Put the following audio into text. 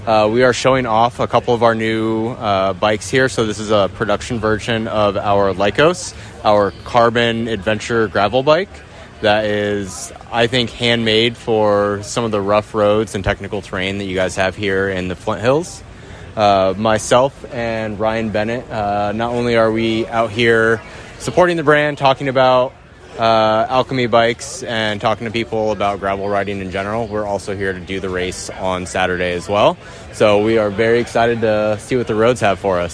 We are showing off a couple of our new bikes here. So this is a production version of our Lycos, our carbon adventure gravel bike that is, I think, handmade for some of the rough roads and technical terrain that you guys have here in the Flint Hills. Myself and Ryan Bennett, not only are we out here supporting the brand, talking about Alchemy bikes and talking to people about gravel riding in general, we're also here to do the race on Saturday as well. So we are very excited to see what the roads have for us.